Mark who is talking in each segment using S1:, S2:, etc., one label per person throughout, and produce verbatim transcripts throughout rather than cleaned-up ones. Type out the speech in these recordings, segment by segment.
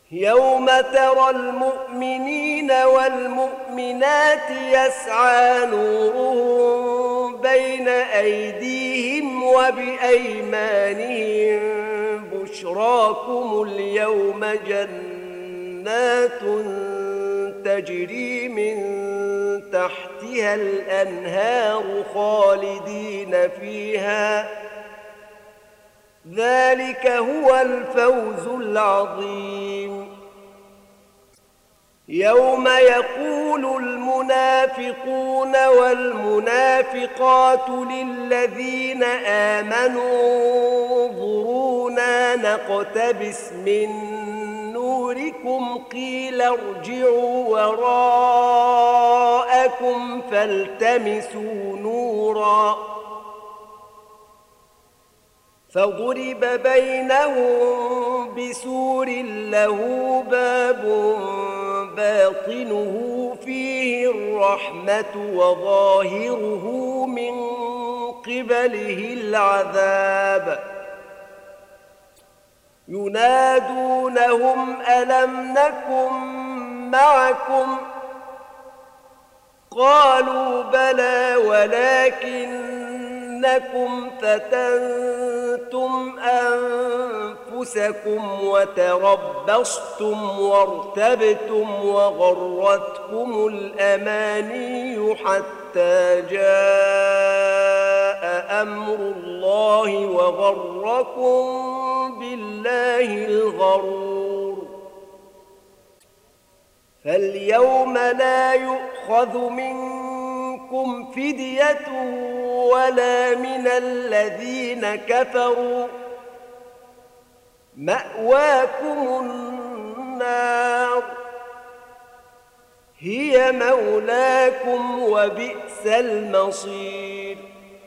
S1: يوم ترى المؤمنين والمؤمنات يسعى نورهم بين أيديهم وبأيمانهم بشراكم اليوم جنات تجري من تحتها الأنهار خالدين فيها ذلك هو الفوز العظيم. يوم يقول المنافقون والمنافقات للذين آمنوا انظرونا نقتبس من نوركم قيل ارجعوا وراءكم فالتمسوا نورا فضرب بينهم بسور له باب باطنه فيه الرحمة وظاهره من قبله العذاب ينادونهم ألم نكن معكم قالوا بلى ولكنكم فتنتم أنفسكم وتربصتم وارتبتم وغرتكم الأماني حتى جاء أمر الله وغركم بالله الغرور. فاليوم لا يؤخذ منكم فدية ولا من الذين كفروا مأواكم النار هي مولاكم وبئس المصير.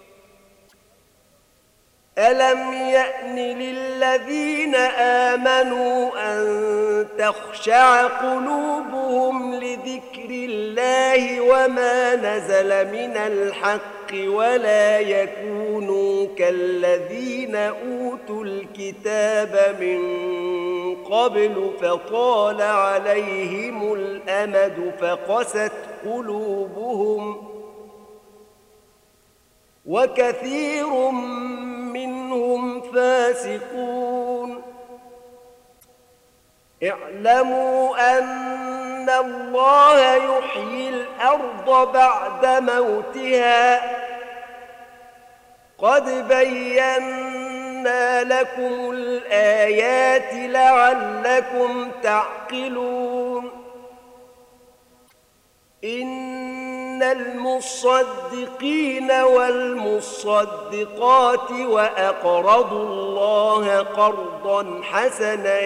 S1: ألم يأن للذين آمنوا أن تخشع قلوبهم لذكر الله وما نزل من الحق ولا يكونوا كالذين أوتوا الكتاب من قبل فطال عليهم الأمد فقست قلوبهم وكثير منهم فاسقون. اعلموا أن الله يحيي الأرض بعد موتها قد بينا لكم الآيات لعلكم تعقلون. إن المصدقين والمصدقات وأقرضوا الله قرضا حسنا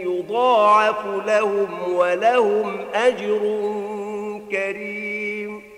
S1: يضاعف لهم ولهم أجر كريم.